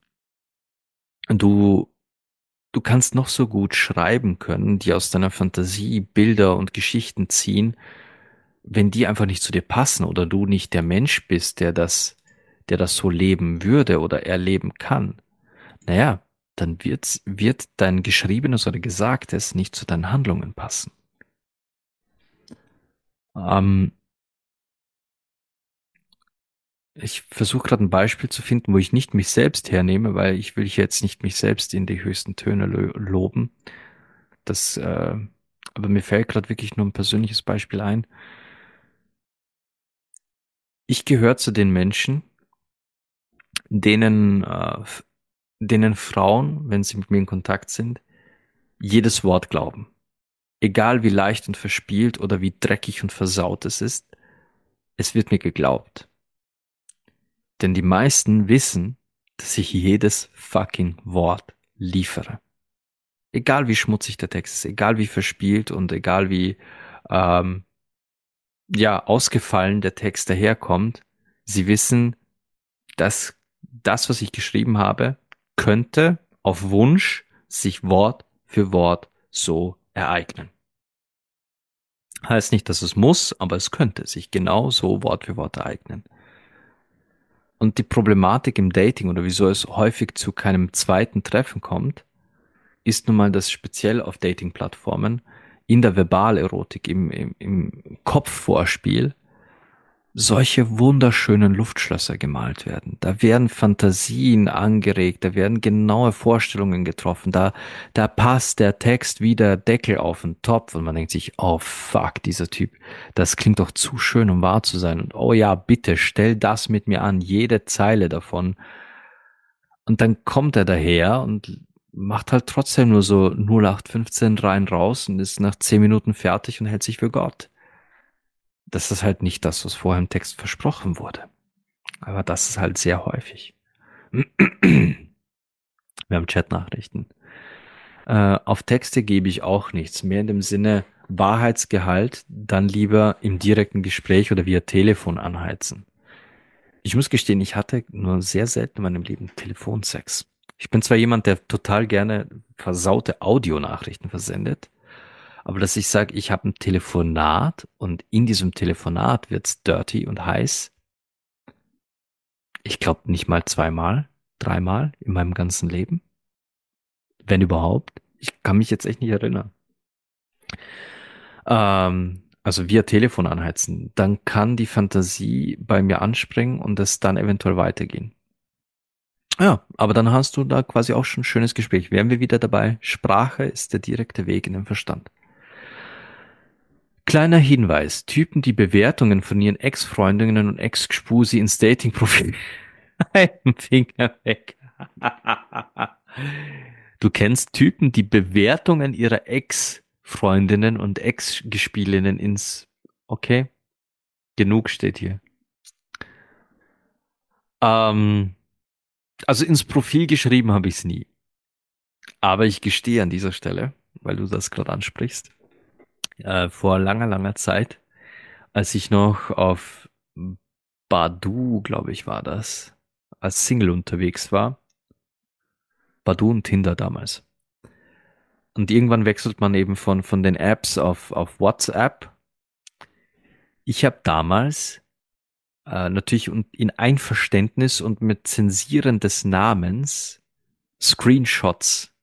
du Du kannst noch so gut schreiben können, die aus deiner Fantasie Bilder und Geschichten ziehen, wenn die einfach nicht zu dir passen oder du nicht der Mensch bist, der das so leben würde oder erleben kann, naja, dann wird dein Geschriebenes oder Gesagtes nicht zu deinen Handlungen passen. Ähm, Ich versuche gerade ein Beispiel zu finden, wo ich nicht mich selbst hernehme, weil ich will jetzt nicht mich selbst in die höchsten Töne loben. Das, aber mir fällt gerade wirklich nur ein persönliches Beispiel ein. Ich gehöre zu den Menschen, denen, denen Frauen, wenn sie mit mir in Kontakt sind, jedes Wort glauben. Egal wie leicht und verspielt oder wie dreckig und versaut es wird mir geglaubt. Denn die meisten wissen, dass ich jedes fucking Wort liefere. Egal wie schmutzig der Text ist, egal wie verspielt und egal wie ähm, ja ausgefallen der Text daherkommt, sie wissen, dass das, was ich geschrieben habe, könnte auf Wunsch sich Wort für Wort so ereignen. Heißt nicht, dass es muss, aber es könnte sich genau so Wort für Wort ereignen. Und die Problematik im Dating oder wieso es häufig zu keinem zweiten Treffen kommt, ist nun mal, dass speziell auf Dating-Plattformen in der Verbalerotik, im Kopfvorspiel, solche wunderschönen Luftschlösser gemalt werden. Da werden Fantasien angeregt, da werden genaue Vorstellungen getroffen, da passt der Text wie der Deckel auf den Topf und man denkt sich, oh fuck, dieser Typ, das klingt doch zu schön, um wahr zu sein. Und oh ja, bitte, stell das mit mir an, jede Zeile davon. Und dann kommt er daher und macht halt trotzdem nur so 0815 rein raus und ist nach 10 Minuten fertig und hält sich für Gott. Das ist halt nicht das, was vorher im Text versprochen wurde. Aber das ist halt sehr häufig. Wir haben Chatnachrichten. Auf Texte gebe ich auch nichts. Mehr in dem Sinne Wahrheitsgehalt, dann lieber im direkten Gespräch oder via Telefon anheizen. Ich muss gestehen, ich hatte nur sehr selten in meinem Leben Telefonsex. Ich bin zwar jemand, der total gerne versaute Audionachrichten versendet, aber dass ich sage, ich habe ein Telefonat und in diesem Telefonat wird's dirty und heiß, ich glaube nicht mal zweimal, dreimal in meinem ganzen Leben, wenn überhaupt. Ich kann mich jetzt echt nicht erinnern. Also via Telefon anheizen, dann kann die Fantasie bei mir anspringen und es dann eventuell weitergehen. Ja, aber dann hast du da quasi auch schon ein schönes Gespräch. Wären wir wieder dabei? Sprache ist der direkte Weg in den Verstand. Kleiner Hinweis: Typen, die Bewertungen von ihren Ex-Freundinnen und Ex-Gspusi ins Dating-Profil einen Finger weg. Du kennst Typen, die Bewertungen ihrer Ex-Freundinnen und Ex-Gespielinnen ins... Okay, genug steht hier. Ähm, also ins Profil geschrieben habe ich es nie. Aber ich gestehe an dieser Stelle, weil du das gerade ansprichst, vor langer, langer Zeit, als ich noch auf Badoo, glaube ich, war das, als Single unterwegs war, Badoo und Tinder damals. Und irgendwann wechselt man eben von den Apps auf WhatsApp. Ich habe damals natürlich in Einverständnis und mit Zensieren des Namens Screenshots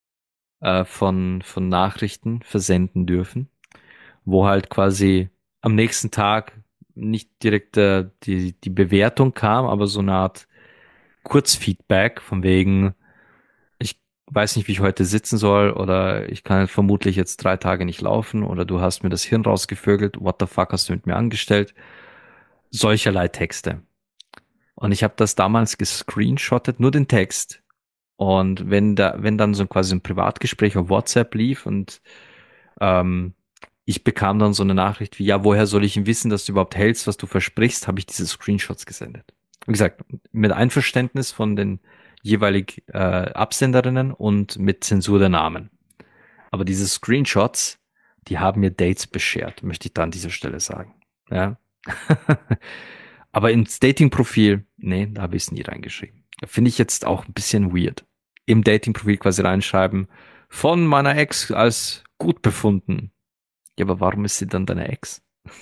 von Nachrichten versenden dürfen, wo halt quasi am nächsten Tag nicht direkt die Bewertung kam, aber so eine Art Kurzfeedback von wegen, ich weiß nicht, wie ich heute sitzen soll oder ich kann vermutlich jetzt 3 Tage nicht laufen oder du hast mir das Hirn rausgevögelt, what the fuck hast du mit mir angestellt? Solcherlei Texte. Und ich habe das damals gescreenshottet, nur den Text. Und wenn dann so quasi ein Privatgespräch auf WhatsApp lief und ähm, ich bekam dann so eine Nachricht wie, ja, woher soll ich denn wissen, dass du überhaupt hältst, was du versprichst, habe ich diese Screenshots gesendet. Wie gesagt, mit Einverständnis von den jeweilig Absenderinnen und mit Zensur der Namen. Aber diese Screenshots, die haben mir Dates beschert, möchte ich da an dieser Stelle sagen. Ja. Aber ins Dating-Profil, nee, da habe ich es nie reingeschrieben. Finde ich jetzt auch ein bisschen weird. Im Dating-Profil quasi reinschreiben, von meiner Ex als gut befunden. Ja, aber warum ist sie dann deine Ex?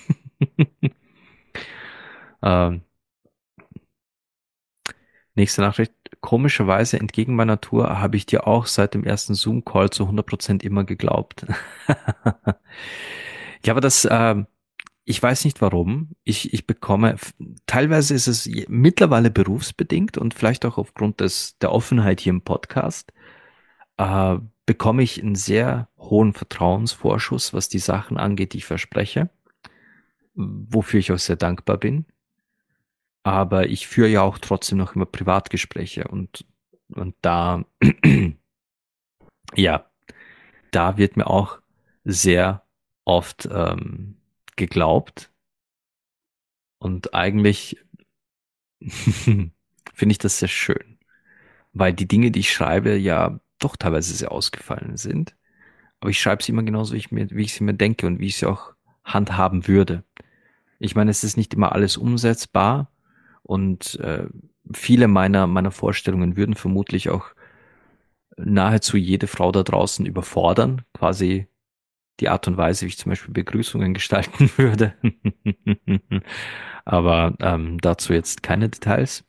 ähm, Nächste Nachricht. Komischerweise, entgegen meiner Natur, habe ich dir auch seit dem ersten Zoom-Call zu 100% immer geglaubt. Ja, aber ich weiß nicht warum. Ich bekomme, teilweise ist es mittlerweile berufsbedingt und vielleicht auch aufgrund der Offenheit hier im Podcast, äh, bekomme ich einen sehr hohen Vertrauensvorschuss, was die Sachen angeht, die ich verspreche, wofür ich auch sehr dankbar bin. Aber ich führe ja auch trotzdem noch immer Privatgespräche und da, ja, da wird mir auch sehr oft geglaubt und eigentlich finde ich das sehr schön, weil die Dinge, die ich schreibe, ja doch teilweise sehr ausgefallen sind. Aber ich schreibe sie immer genauso, wie ich sie mir denke und wie ich sie auch handhaben würde. Ich meine, es ist nicht immer alles umsetzbar und viele meiner Vorstellungen würden vermutlich auch nahezu jede Frau da draußen überfordern, quasi die Art und Weise, wie ich zum Beispiel Begrüßungen gestalten würde. Aber dazu jetzt keine Details.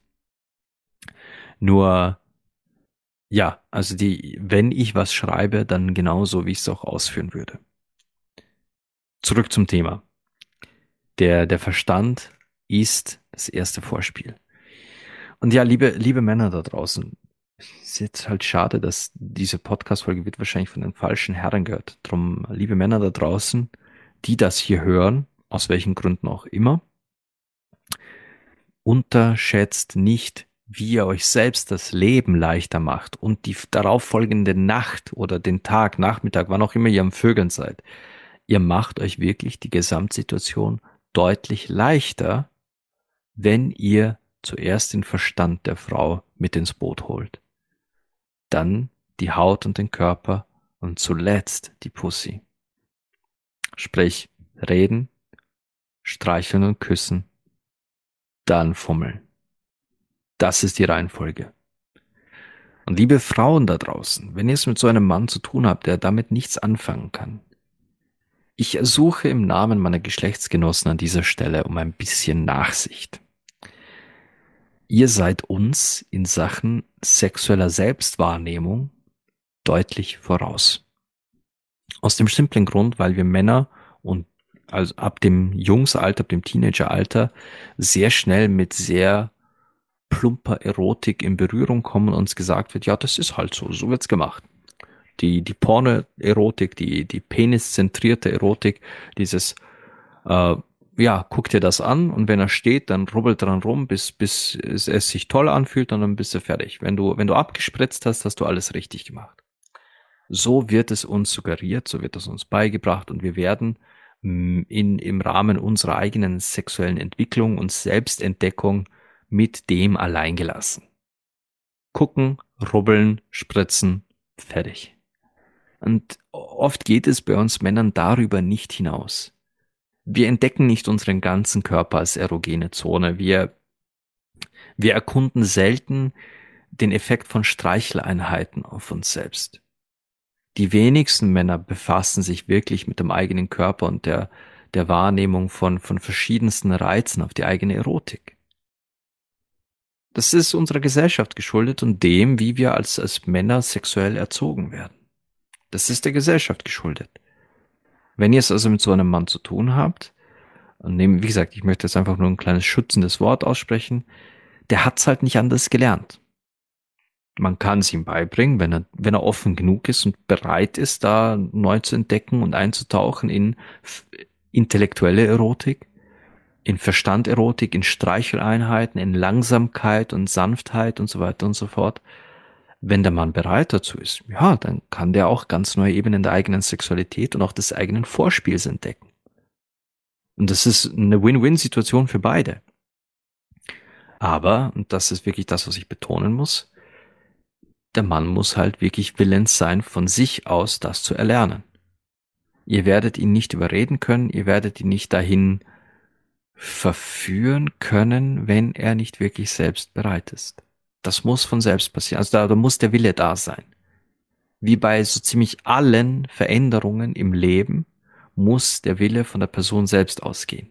Nur ja, also wenn ich was schreibe, dann genauso, wie ich es auch ausführen würde. Zurück zum Thema. Der Verstand ist das erste Vorspiel. Und ja, liebe Männer da draußen, ist jetzt halt schade, dass diese Podcast-Folge wird wahrscheinlich von den falschen Herren gehört. Drum, liebe Männer da draußen, die das hier hören, aus welchen Gründen auch immer, unterschätzt nicht, wie ihr euch selbst das Leben leichter macht und die darauffolgende Nacht oder den Tag, Nachmittag, wann auch immer ihr am Vögeln seid. Ihr macht euch wirklich die Gesamtsituation deutlich leichter, wenn ihr zuerst den Verstand der Frau mit ins Boot holt, dann die Haut und den Körper und zuletzt die Pussy. Sprich, reden, streicheln und küssen, dann fummeln. Das ist die Reihenfolge. Und liebe Frauen da draußen, wenn ihr es mit so einem Mann zu tun habt, der damit nichts anfangen kann, ich ersuche im Namen meiner Geschlechtsgenossen an dieser Stelle um ein bisschen Nachsicht. Ihr seid uns in Sachen sexueller Selbstwahrnehmung deutlich voraus. Aus dem simplen Grund, weil wir Männer und also ab dem Jungsalter, ab dem Teenageralter sehr schnell mit sehr plumper Erotik in Berührung kommen und uns gesagt wird, ja, das ist halt so, so wird's gemacht. Die Porno-Erotik, die peniszentrierte Erotik, dieses, äh, ja, guck dir das an und wenn er steht, dann rubbelt dran rum, bis es sich toll anfühlt und dann bist du fertig. Wenn du abgespritzt hast, hast du alles richtig gemacht. So wird es uns suggeriert, so wird es uns beigebracht und wir werden im Rahmen unserer eigenen sexuellen Entwicklung und Selbstentdeckung mit dem allein gelassen. Gucken, rubbeln, spritzen, Fertig. Und oft geht es bei uns Männern darüber nicht hinaus. Wir entdecken nicht unseren ganzen Körper als erogene Zone. Wir erkunden selten den Effekt von Streicheleinheiten auf uns selbst. Die wenigsten Männer befassen sich wirklich mit dem eigenen Körper und der Wahrnehmung von verschiedensten Reizen auf die eigene Erotik. Das ist unserer Gesellschaft geschuldet und dem, wie wir als Männer sexuell erzogen werden. Das ist der Gesellschaft geschuldet. Wenn ihr es also mit so einem Mann zu tun habt, und wie gesagt, ich möchte jetzt einfach nur ein kleines schützendes Wort aussprechen, der hat's halt nicht anders gelernt. Man kann es ihm beibringen, wenn er offen genug ist und bereit ist, da neu zu entdecken und einzutauchen in intellektuelle Erotik, in Verstanderotik, in Streicheleinheiten, in Langsamkeit und Sanftheit und so weiter und so fort. Wenn der Mann bereit dazu ist, ja, dann kann der auch ganz neue Ebenen der eigenen Sexualität und auch des eigenen Vorspiels entdecken. Und das ist eine Win-Win-Situation für beide. Aber, und das ist wirklich das, was ich betonen muss, der Mann muss halt wirklich willens sein, von sich aus das zu erlernen. Ihr werdet ihn nicht überreden können, ihr werdet ihn nicht dahin verführen können, wenn er nicht wirklich selbst bereit ist. Das muss von selbst passieren. Also da muss der Wille da sein. Wie bei so ziemlich allen Veränderungen im Leben muss der Wille von der Person selbst ausgehen.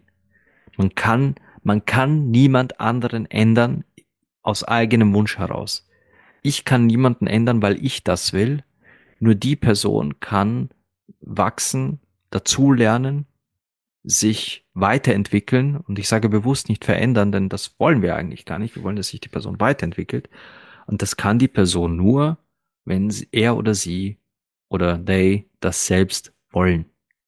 Man kann niemand anderen ändern aus eigenem Wunsch heraus. Ich kann niemanden ändern, weil ich das will. Nur die Person kann wachsen, dazulernen, sich weiterentwickeln. Und ich sage bewusst nicht verändern, denn das wollen wir eigentlich gar nicht. Wir wollen, dass sich die Person weiterentwickelt. Und das kann die Person nur, wenn er oder sie oder they das selbst wollen.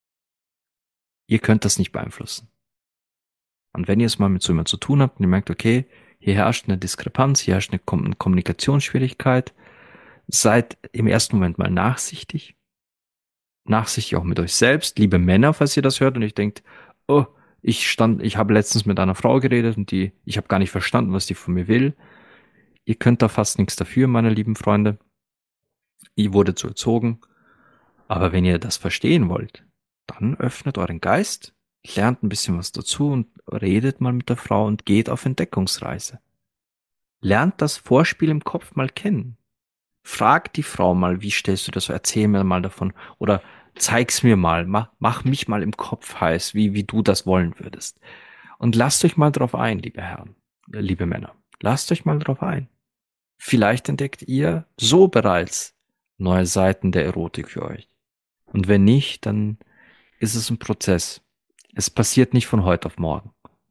Ihr könnt das nicht beeinflussen. Und wenn ihr es mal mit so jemandem zu tun habt und ihr merkt, okay, hier herrscht eine Diskrepanz, hier herrscht eine Kommunikationsschwierigkeit, seid im ersten Moment mal nachsichtig. Nachsichtig auch mit euch selbst. Liebe Männer, falls ihr das hört und ich denkt, oh, ich habe letztens mit einer Frau geredet und ich habe gar nicht verstanden, was die von mir will. Ihr könnt da fast nichts dafür, meine lieben Freunde. Ihr wurdet so erzogen. Aber wenn ihr das verstehen wollt, dann öffnet euren Geist, lernt ein bisschen was dazu und redet mal mit der Frau und geht auf Entdeckungsreise. Lernt das Vorspiel im Kopf mal kennen. Frag die Frau mal, wie stellst du das so? Erzähl mir mal davon. Oder zeig's mir mal. Mach mich mal im Kopf heiß, wie du das wollen würdest. Und lasst euch mal drauf ein, liebe Herren, liebe Männer. Lasst euch mal drauf ein. Vielleicht entdeckt ihr so bereits neue Seiten der Erotik für euch. Und wenn nicht, dann ist es ein Prozess. Es passiert nicht von heute auf morgen.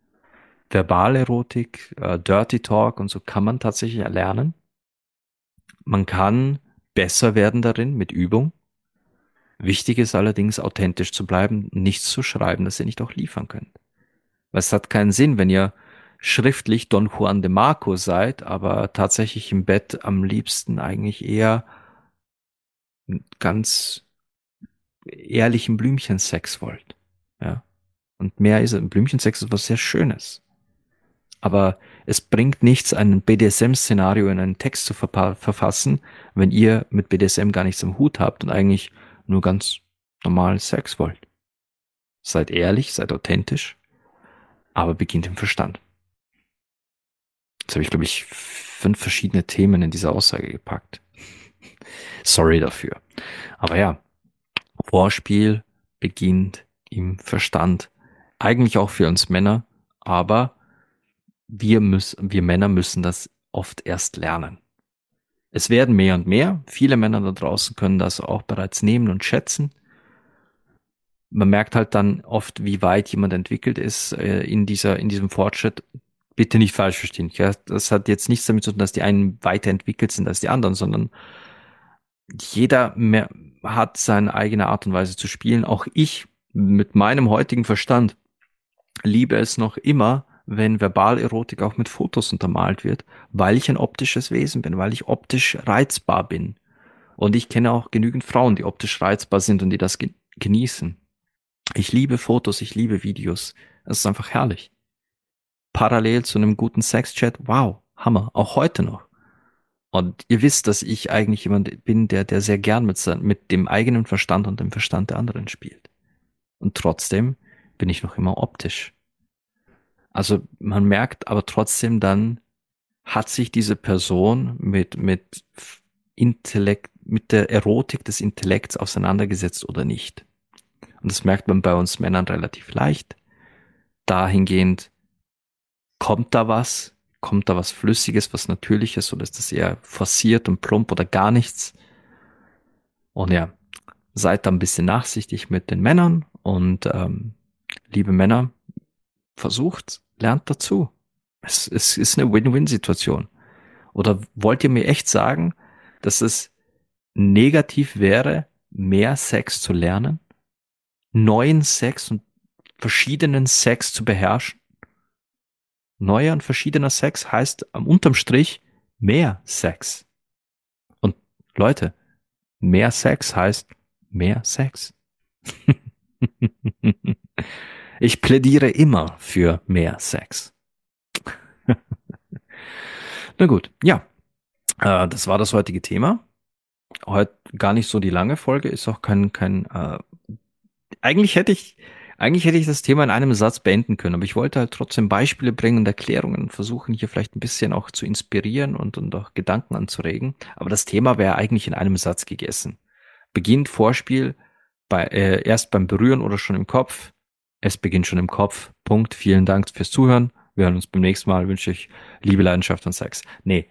Verbalerotik, Dirty Talk und so kann man tatsächlich erlernen. Man kann besser werden darin mit Übung. Wichtig ist allerdings, authentisch zu bleiben, nichts zu schreiben, das ihr nicht auch liefern könnt. Weil es hat keinen Sinn, wenn ihr schriftlich Don Juan de Marco seid, aber tatsächlich im Bett am liebsten eigentlich eher ganz ehrlichen Blümchensex wollt. Ja. Und mehr ist, Blümchensex ist was sehr Schönes. Aber es bringt nichts, ein BDSM-Szenario in einen Text zu verfassen, wenn ihr mit BDSM gar nichts am Hut habt und eigentlich nur ganz normal Sex wollt. Seid ehrlich, seid authentisch, aber beginnt im Verstand. Jetzt habe ich, glaube ich, 5 verschiedene Themen in dieser Aussage gepackt. Sorry dafür. Aber ja, Vorspiel beginnt im Verstand. Eigentlich auch für uns Männer, aber wir Männer müssen das oft erst lernen. Es werden mehr und mehr. Viele Männer da draußen können das auch bereits nehmen und schätzen. Man merkt halt dann oft, wie weit jemand entwickelt ist in diesem Fortschritt. Bitte nicht falsch verstehen. Ja, das hat jetzt nichts damit zu tun, dass die einen weiterentwickelt sind als die anderen, sondern jeder hat seine eigene Art und Weise zu spielen. Auch ich mit meinem heutigen Verstand liebe es noch immer, wenn Verbalerotik auch mit Fotos untermalt wird, weil ich ein optisches Wesen bin, weil ich optisch reizbar bin. Und ich kenne auch genügend Frauen, die optisch reizbar sind und die das genießen. Ich liebe Fotos, ich liebe Videos. Es ist einfach herrlich. Parallel zu einem guten Sexchat, wow, Hammer, auch heute noch. Und ihr wisst, dass ich eigentlich jemand bin, der sehr gern mit dem eigenen Verstand und dem Verstand der anderen spielt. Und trotzdem bin ich noch immer optisch. Also man merkt aber trotzdem dann, hat sich diese Person mit Intellekt, mit der Erotik des Intellekts auseinandergesetzt oder nicht. Und das merkt man bei uns Männern relativ leicht. Dahingehend, kommt da was Flüssiges, was Natürliches, oder ist das eher forciert und plump oder gar nichts? Und ja, seid da ein bisschen nachsichtig mit den Männern und liebe Männer, versucht, lernt dazu. Es ist eine Win-Win-Situation. Oder wollt ihr mir echt sagen, dass es negativ wäre, mehr Sex zu lernen, neuen Sex und verschiedenen Sex zu beherrschen? Neuer und verschiedener Sex heißt am unterm Strich mehr Sex. Und Leute, mehr Sex heißt mehr Sex. Ich plädiere immer für mehr Sex. Na gut, ja, das war das heutige Thema. Heute gar nicht so die lange Folge, ist auch eigentlich hätte ich, eigentlich hätte ich das Thema in einem Satz beenden können, aber ich wollte halt trotzdem Beispiele bringen und Erklärungen und versuchen, hier vielleicht ein bisschen auch zu inspirieren und auch Gedanken anzuregen. Aber das Thema wäre eigentlich in einem Satz gegessen. Beginnt Vorspiel erst beim Berühren oder schon im Kopf. Es beginnt schon im Kopf. Punkt. Vielen Dank fürs Zuhören. Wir hören uns beim nächsten Mal. Wünsche ich Liebe, Leidenschaft und Sex. Nee.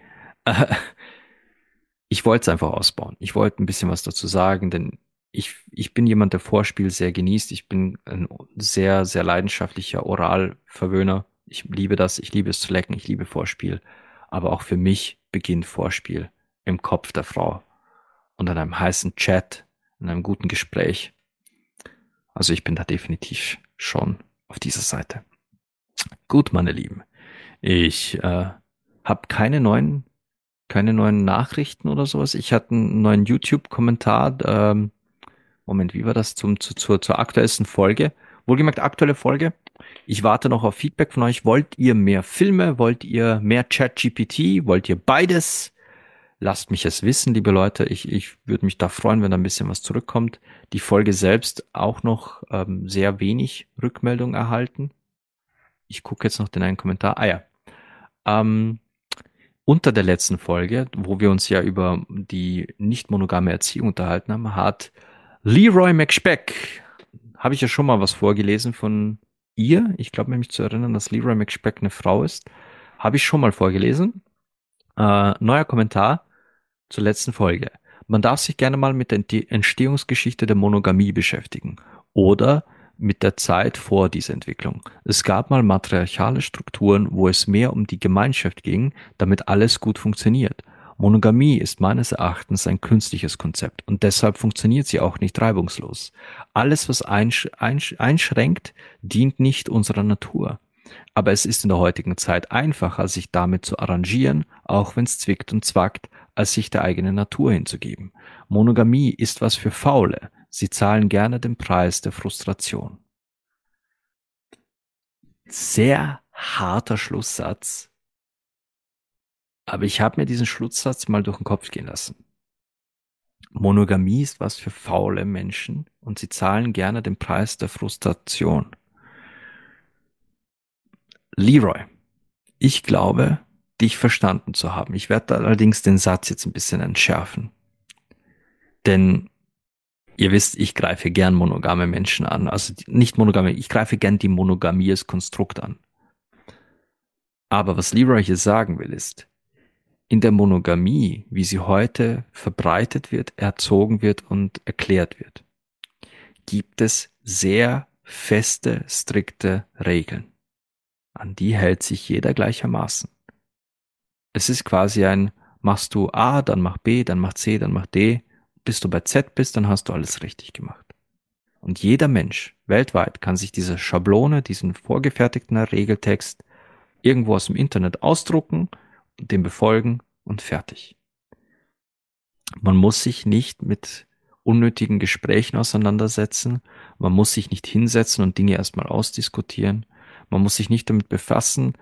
Ich wollte es einfach ausbauen. Ich wollte ein bisschen was dazu sagen, denn ich bin jemand, der Vorspiel sehr genießt. Ich bin ein sehr, sehr leidenschaftlicher Oralverwöhner. Ich liebe das. Ich liebe es zu lecken. Ich liebe Vorspiel. Aber auch für mich beginnt Vorspiel im Kopf der Frau und an einem heißen Chat, in einem guten Gespräch. Also ich bin da definitiv schon auf dieser Seite. Gut, meine Lieben. Ich habe keine neuen Nachrichten oder sowas. Ich hatte einen neuen YouTube-Kommentar. Moment, wie war das zur aktuellsten Folge? Wohlgemerkt, aktuelle Folge. Ich warte noch auf Feedback von euch. Wollt ihr mehr Filme? Wollt ihr mehr ChatGPT? Wollt ihr beides? Lasst mich es wissen, liebe Leute. Ich würde mich da freuen, wenn da ein bisschen was zurückkommt. Die Folge selbst auch noch sehr wenig Rückmeldung erhalten. Ich gucke jetzt noch den einen Kommentar. Ah ja. Ähm, Unter der letzten Folge, wo wir uns ja über die nicht monogame Erziehung unterhalten haben, hat Leroy McSpeck, habe ich ja schon mal was vorgelesen von ihr. Ich glaube nämlich zu erinnern, dass Leroy McSpeck eine Frau ist. Habe ich schon mal vorgelesen. Neuer Kommentar zur letzten Folge. Man darf sich gerne mal mit der Entstehungsgeschichte der Monogamie beschäftigen oder mit der Zeit vor dieser Entwicklung. Es gab mal matriarchale Strukturen, wo es mehr um die Gemeinschaft ging, damit alles gut funktioniert. Monogamie ist meines Erachtens ein künstliches Konzept und deshalb funktioniert sie auch nicht reibungslos. Alles, was einschränkt, dient nicht unserer Natur. Aber es ist in der heutigen Zeit einfacher, sich damit zu arrangieren, auch wenn es zwickt und zwackt, als sich der eigenen Natur hinzugeben. Monogamie ist was für Faule. Sie zahlen gerne den Preis der Frustration. Sehr harter Schlusssatz, aber ich habe mir diesen Schlusssatz mal durch den Kopf gehen lassen. Monogamie ist was für faule Menschen und sie zahlen gerne den Preis der Frustration. Leroy, ich glaube, dich verstanden zu haben. Ich werde allerdings den Satz jetzt ein bisschen entschärfen. Denn ihr wisst, ich greife gern monogame Menschen an. Also nicht monogame, ich greife gern die Monogamie als Konstrukt an. Aber was Leroy hier sagen will, ist, in der Monogamie, wie sie heute verbreitet wird, erzogen wird und erklärt wird, gibt es sehr feste, strikte Regeln. An die hält sich jeder gleichermaßen. Es ist quasi machst du A, dann mach B, dann mach C, dann mach D. Bis du bei Z bist, dann hast du alles richtig gemacht. Und jeder Mensch weltweit kann sich diese Schablone, diesen vorgefertigten Regeltext irgendwo aus dem Internet ausdrucken, den befolgen und fertig. Man muss sich nicht mit unnötigen Gesprächen auseinandersetzen. Man muss sich nicht hinsetzen und Dinge erstmal ausdiskutieren. Man muss sich nicht damit befassen,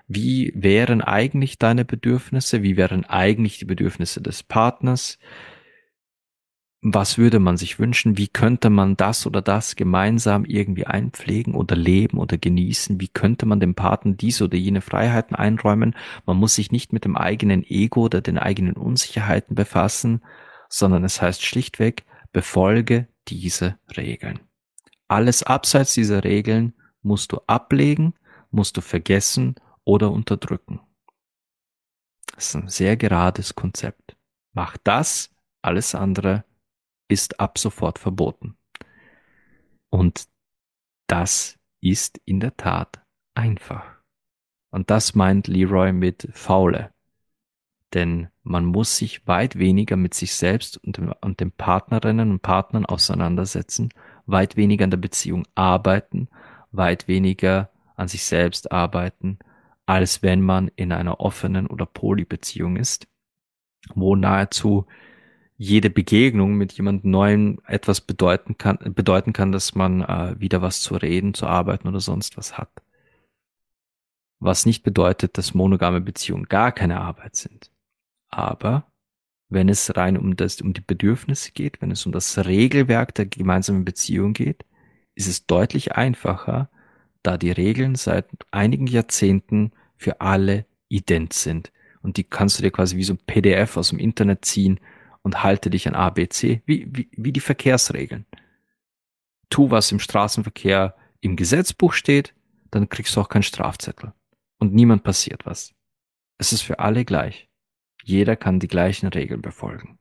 Wie wären eigentlich deine Bedürfnisse? Wie wären eigentlich die Bedürfnisse des Partners? Was würde man sich wünschen? Wie könnte man das oder das gemeinsam irgendwie einpflegen oder leben oder genießen? Wie könnte man dem Partner diese oder jene Freiheiten einräumen? Man muss sich nicht mit dem eigenen Ego oder den eigenen Unsicherheiten befassen, sondern es heißt schlichtweg, befolge diese Regeln. Alles abseits dieser Regeln musst du ablegen, musst du vergessen oder unterdrücken. Das ist ein sehr gerades Konzept. Mach das, alles andere ist ab sofort verboten. Und das ist in der Tat einfach. Und das meint Leroy mit Faule. Denn man muss sich weit weniger mit sich selbst und den Partnerinnen und Partnern auseinandersetzen, weit weniger an der Beziehung arbeiten, weit weniger an sich selbst arbeiten, als wenn man in einer offenen oder Polybeziehung ist, wo nahezu jede Begegnung mit jemandem Neuem etwas bedeuten kann, dass man wieder was zu reden, zu arbeiten oder sonst was hat. Was nicht bedeutet, dass monogame Beziehungen gar keine Arbeit sind. Aber wenn es rein um die Bedürfnisse geht, wenn es um das Regelwerk der gemeinsamen Beziehung geht, ist es deutlich einfacher, da die Regeln seit einigen Jahrzehnten für alle ident sind. Und die kannst du dir quasi wie so ein PDF aus dem Internet ziehen und halte dich an A, B, C, wie die Verkehrsregeln. Tu, was im Straßenverkehr im Gesetzbuch steht, dann kriegst du auch keinen Strafzettel. Und niemand passiert was. Es ist für alle gleich. Jeder kann die gleichen Regeln befolgen.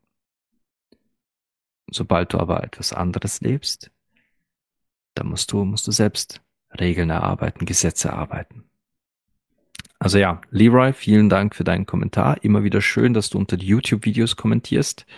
Sobald du aber etwas anderes lebst, dann musst du selbst Regeln erarbeiten, Gesetze erarbeiten. Also ja, Leroy, vielen Dank für deinen Kommentar. Immer wieder schön, dass du unter die YouTube-Videos kommentierst.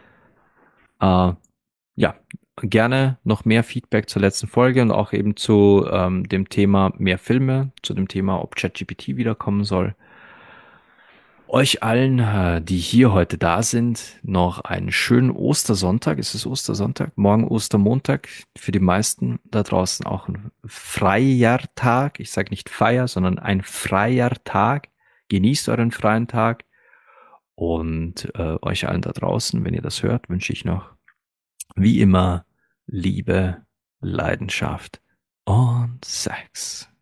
Ja, gerne noch mehr Feedback zur letzten Folge und auch eben zu dem Thema mehr Filme, zu dem Thema, ob ChatGPT wiederkommen soll. Euch allen, die hier heute da sind, noch einen schönen Ostersonntag. Es ist Ostersonntag, morgen Ostermontag. Für die meisten da draußen auch ein freier Tag. Ich sage nicht Feier, sondern ein freier Tag. Genießt euren freien Tag. Und euch allen da draußen, wenn ihr das hört, wünsche ich noch, wie immer, Liebe, Leidenschaft und Sex.